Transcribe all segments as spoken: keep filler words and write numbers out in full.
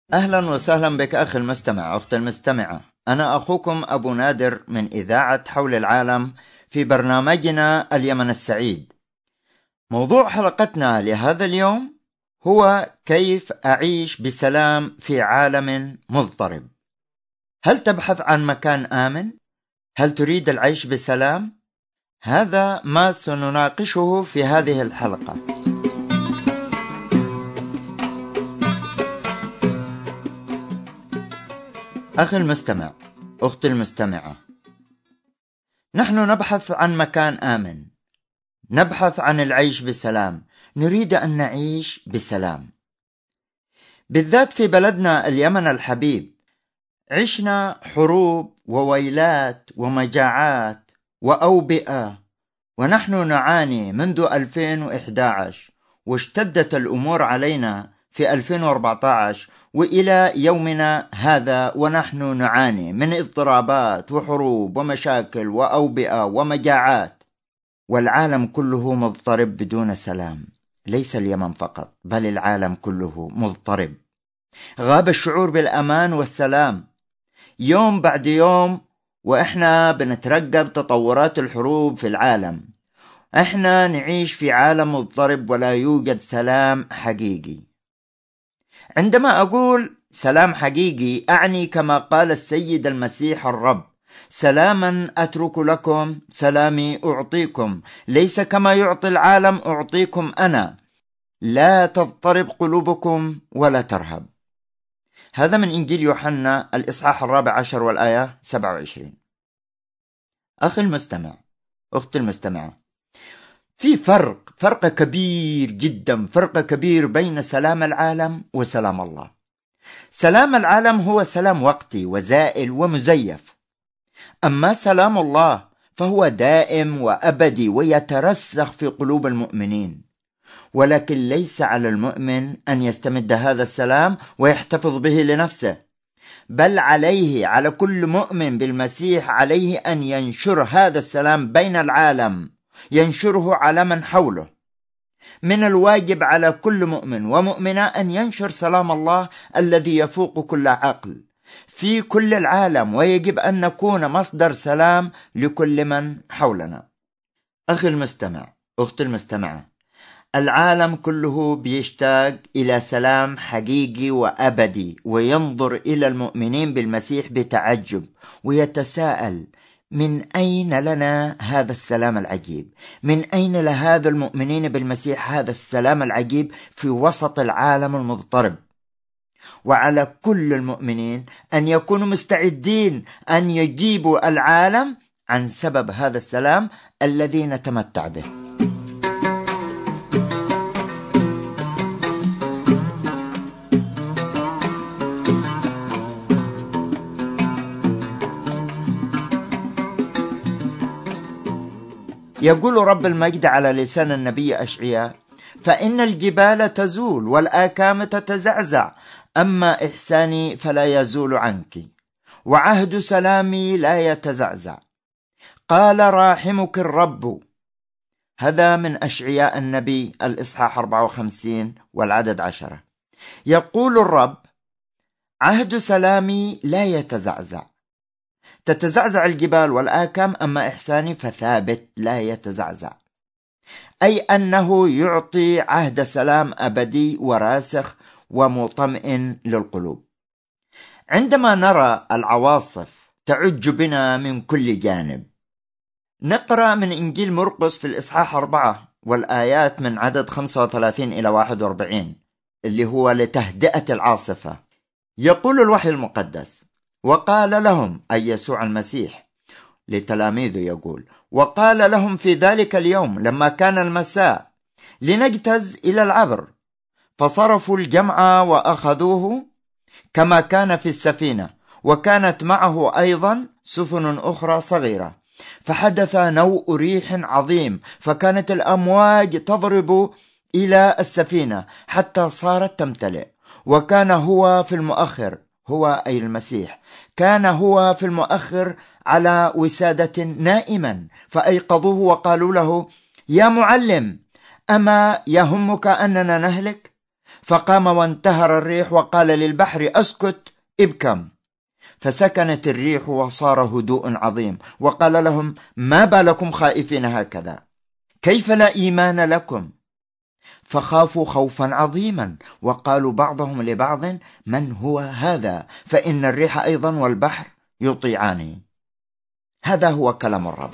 أهلا وسهلا بك أخي المستمع أختي المستمعة. أنا أخوكم أبو نادر من إذاعة حول العالم في برنامجنا اليمن السعيد. موضوع حلقتنا لهذا اليوم هو كيف أعيش بسلام في عالم مضطرب. هل تبحث عن مكان آمن؟ هل تريد العيش بسلام؟ هذا ما سنناقشه في هذه الحلقة. أخي المستمع أختي المستمعة، نحن نبحث عن مكان آمن، نبحث عن العيش بسلام، نريد أن نعيش بسلام. بالذات في بلدنا اليمن الحبيب عشنا حروب وويلات ومجاعات وأوبئة، ونحن نعاني منذ ألفين وإحدى عشر، واشتدت الأمور علينا في ألفين وأربعة عشر وإلى يومنا هذا، ونحن نعاني من اضطرابات وحروب ومشاكل وأوبئة ومجاعات، والعالم كله مضطرب بدون سلام. ليس اليمن فقط بل العالم كله مضطرب. غاب الشعور بالأمان والسلام يوم بعد يوم، وإحنا بنترقب تطورات الحروب في العالم. إحنا نعيش في عالم مضطرب ولا يوجد سلام حقيقي. عندما أقول سلام حقيقي أعني كما قال السيد المسيح الرب: سلاما أترك لكم، سلامي أعطيكم، ليس كما يعطي العالم أعطيكم أنا، لا تضطرب قلوبكم ولا ترهب. هذا من إنجيل يوحنا الإصحاح الرابع عشر والآية سبعة وعشرين. أخي المستمع أختي المستمعة، في فرق فرق كبير جدا فرق كبير بين سلام العالم وسلام الله. سلام العالم هو سلام وقتي وزائل ومزيف، أما سلام الله فهو دائم وأبدي ويترسخ في قلوب المؤمنين. ولكن ليس على المؤمن أن يستمد هذا السلام ويحتفظ به لنفسه، بل عليه على كل مؤمن بالمسيح عليه أن ينشر هذا السلام بين العالم، ينشره على من حوله. من الواجب على كل مؤمن ومؤمنة أن ينشر سلام الله الذي يفوق كل عقل في كل العالم، ويجب أن نكون مصدر سلام لكل من حولنا. أخي المستمع أختي المستمعة، العالم كله بيشتاق إلى سلام حقيقي وأبدي، وينظر إلى المؤمنين بالمسيح بتعجب ويتساءل: من أين لنا هذا السلام العجيب؟ من أين لهذا المؤمنين بالمسيح هذا السلام العجيب في وسط العالم المضطرب؟ وعلى كل المؤمنين أن يكونوا مستعدين أن يجيبوا العالم عن سبب هذا السلام الذي نتمتع به. يقول رب المجد على لسان النبي أشعياء: فإن الجبال تزول والآكام تتزعزع، أما إحساني فلا يزول عنك، وعهد سلامي لا يتزعزع، قال راحمك الرب. هذا من أشعياء النبي الإصحاح أربعة وخمسين والعدد عشرة. يقول الرب: عهد سلامي لا يتزعزع. تتزعزع الجبال والآكام، أما إحساني فثابت لا يتزعزع، أي أنه يعطي عهد سلام أبدي وراسخ ومطمئن للقلوب. عندما نرى العواصف تعج بنا من كل جانب، نقرأ من إنجيل مرقس في الإصحاح أربعة والآيات من عدد خمسة وثلاثين إلى واحد وأربعين، اللي هو لتهدئة العاصفة. يقول الوحي المقدس: وقال لهم، أي يسوع المسيح لتلاميذه، يقول: وقال لهم في ذلك اليوم لما كان المساء لنجتز إلى العبر، فصرفوا الجمع وأخذوه كما كان في السفينة، وكانت معه أيضا سفن أخرى صغيرة، فحدث نوء ريح عظيم، فكانت الأمواج تضرب إلى السفينة حتى صارت تمتلئ، وكان هو في المؤخر، هو أي المسيح، كان هو في المؤخر على وسادة نائما، فأيقظوه وقالوا له: يا معلم، أما يهمك أننا نهلك؟ فقام وانتهر الريح وقال للبحر أسكت ابكم، فسكنت الريح وصار هدوء عظيم، وقال لهم ما بالكم خائفين هكذا؟ كيف لا إيمان لكم؟ فخافوا خوفا عظيما، وقالوا بعضهم لبعض من هو هذا؟ فإن الريح أيضا والبحر يطيعان. هذا هو كلام الرب.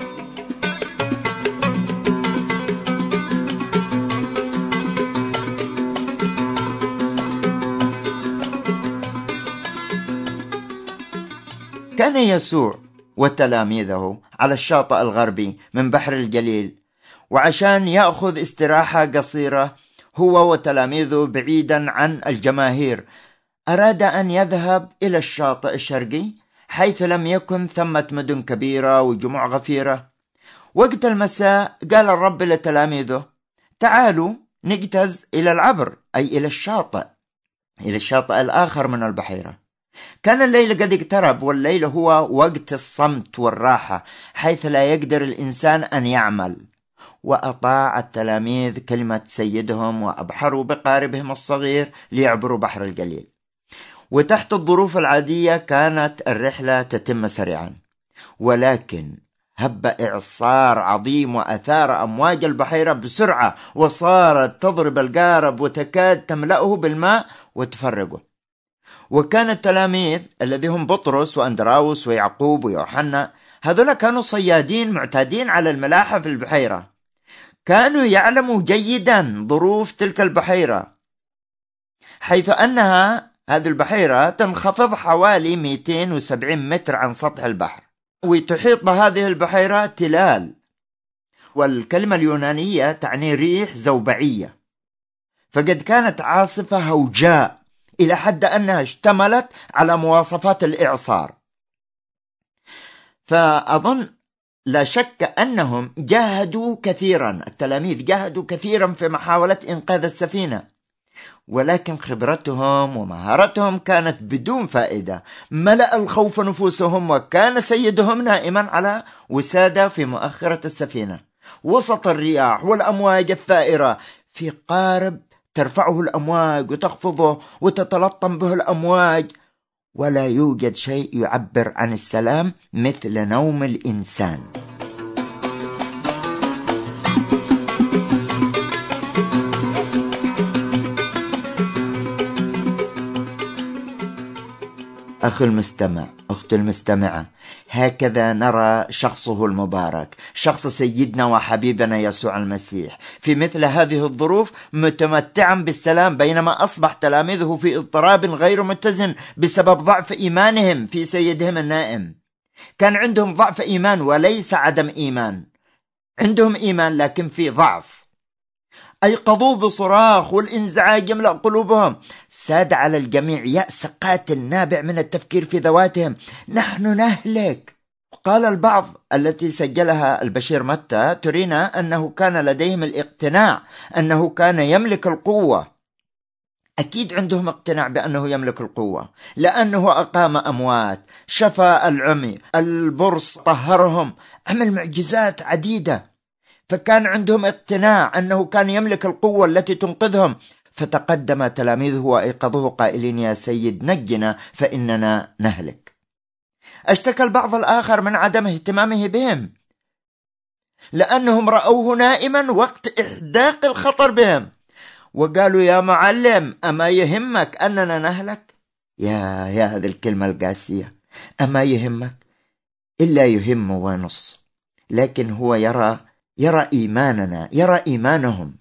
كان يسوع وتلاميذه على الشاطئ الغربي من بحر الجليل، وعشان يأخذ استراحة قصيرة هو وتلاميذه بعيدا عن الجماهير، أراد أن يذهب إلى الشاطئ الشرقي حيث لم يكن ثمة مدن كبيرة وجموع غفيرة. وقت المساء قال الرب لتلاميذه تعالوا نجتاز إلى العبر، أي إلى الشاطئ، إلى الشاطئ الآخر من البحيرة. كان الليل قد اقترب، والليل هو وقت الصمت والراحة حيث لا يقدر الإنسان أن يعمل. وأطاع التلاميذ كلمة سيدهم وأبحروا بقاربهم الصغير ليعبروا بحر الجليل. وتحت الظروف العادية كانت الرحلة تتم سريعا، ولكن هب إعصار عظيم وأثار أمواج البحيرة بسرعة، وصارت تضرب القارب وتكاد تملأه بالماء وتفرقه. وكان التلاميذ الذي هم بطرس وأندراوس ويعقوب ويوحنا، هذولا كانوا صيادين معتادين على الملاحة في البحيرة، كانوا يعلموا جيدا ظروف تلك البحيرة، حيث أنها هذه البحيرة تنخفض حوالي مئتين وسبعين متر عن سطح البحر، وتحيط بهذه البحيرة تلال، والكلمة اليونانية تعني ريح زوبعية. فقد كانت عاصفة هوجاء إلى حد أنها اشتملت على مواصفات الإعصار. فأظن لا شك أنهم جاهدوا كثيرا، التلاميذ جاهدوا كثيرا في محاولة إنقاذ السفينة، ولكن خبرتهم ومهارتهم كانت بدون فائدة. ملأ الخوف نفوسهم، وكان سيدهم نائما على وسادة في مؤخرة السفينة وسط الرياح والأمواج الثائرة، في قارب ترفعه الأمواج وتخفضه وتتلطم به الأمواج، ولا يوجد شيء يعبر عن السلام مثل نوم الإنسان. أخي المستمع، أختي المستمعة، هكذا نرى شخصه المبارك، شخص سيدنا وحبيبنا يسوع المسيح في مثل هذه الظروف متمتعا بالسلام، بينما أصبح تلاميذه في اضطراب غير متزن بسبب ضعف إيمانهم في سيدهم النائم. كان عندهم ضعف إيمان وليس عدم إيمان، عندهم إيمان لكن في ضعف. أيقظوا بصراخ والانزعاج يملأ قلوبهم، ساد على الجميع يأس قاتل نابع من التفكير في ذواتهم، نحن نهلك. قال البعض التي سجلها البشير متى ترينا أنه كان لديهم الاقتناع أنه كان يملك القوة. أكيد عندهم اقتناع بأنه يملك القوة، لأنه أقام أموات، شفى العمي، البرص طهرهم، عمل معجزات عديدة. فكان عندهم اقتناع أنه كان يملك القوة التي تنقذهم. فتقدم تلاميذه وأيقظوه قائلين يا سيد نجنا فإننا نهلك. اشتكى البعض الآخر من عدم اهتمامه بهم، لأنهم رأوه نائما وقت إحداق الخطر بهم، وقالوا يا معلم أما يهمك أننا نهلك؟ يا يا هذه الكلمة القاسية، أما يهمك؟ إلا يهم ونص. لكن هو يرى يرى إيماننا، يرى إيمانهم.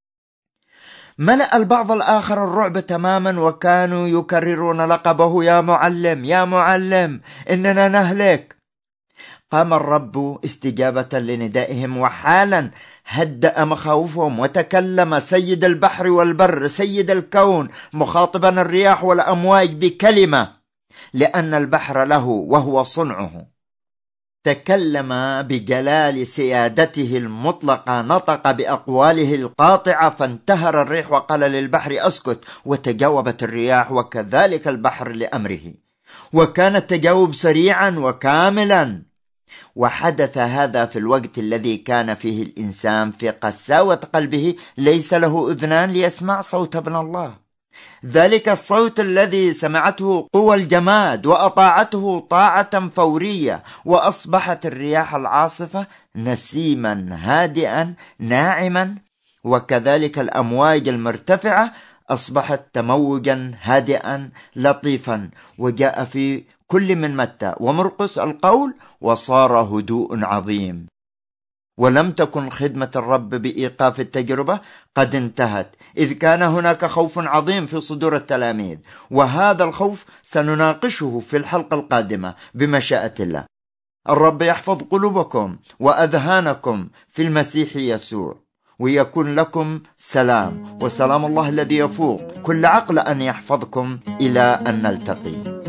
ملأ البعض الآخر الرعب تماما، وكانوا يكررون لقبه يا معلم يا معلم إننا نهلك. قام الرب استجابة لندائهم، وحالا هدأ مخاوفهم، وتكلم سيد البحر والبر سيد الكون مخاطبا الرياح والأمواج بكلمة، لأن البحر له وهو صنعه. تكلم بجلال سيادته المطلقة، نطق بأقواله القاطعة، فانتهر الريح وقال للبحر أسكت، وتجاوبت الرياح وكذلك البحر لأمره، وكان التجاوب سريعا وكاملا. وحدث هذا في الوقت الذي كان فيه الإنسان في قساوة قلبه ليس له أذنان ليسمع صوت ابن الله. ذلك الصوت الذي سمعته قوى الجماد وأطاعته طاعة فورية، وأصبحت الرياح العاصفة نسيما هادئا ناعما، وكذلك الأمواج المرتفعة أصبحت تموجا هادئا لطيفا. وجاء في كل من متى ومرقس القول: وصار هدوء عظيم. ولم تكن خدمة الرب بإيقاف التجربة قد انتهت، إذ كان هناك خوف عظيم في صدور التلاميذ، وهذا الخوف سنناقشه في الحلقة القادمة بمشيئة الله. الرب يحفظ قلوبكم وأذهانكم في المسيح يسوع، ويكون لكم سلام، وسلام الله الذي يفوق كل عقل أن يحفظكم إلى أن نلتقي.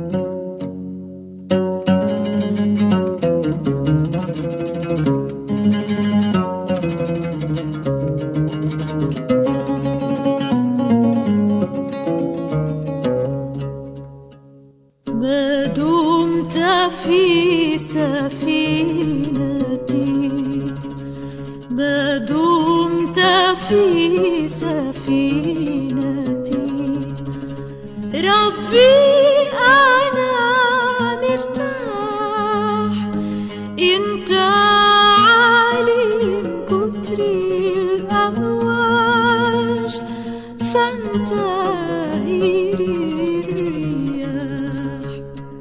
ما دمت في سفينتي، ما دمت في سفينتي، ربي أنا مرتاح. انت عالم كتر الأمواج فانتهي الرياح.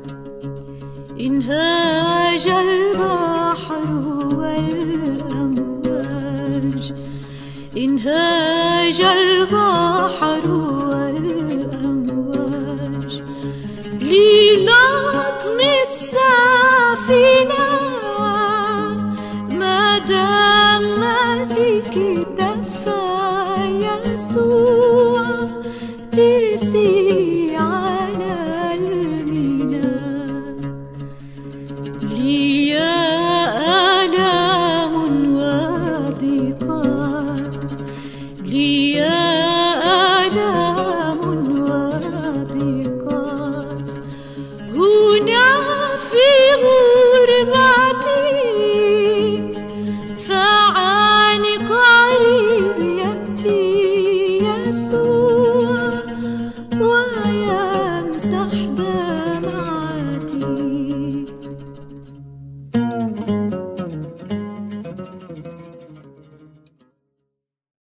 انهاج البحر والأمواج، انهاج البحر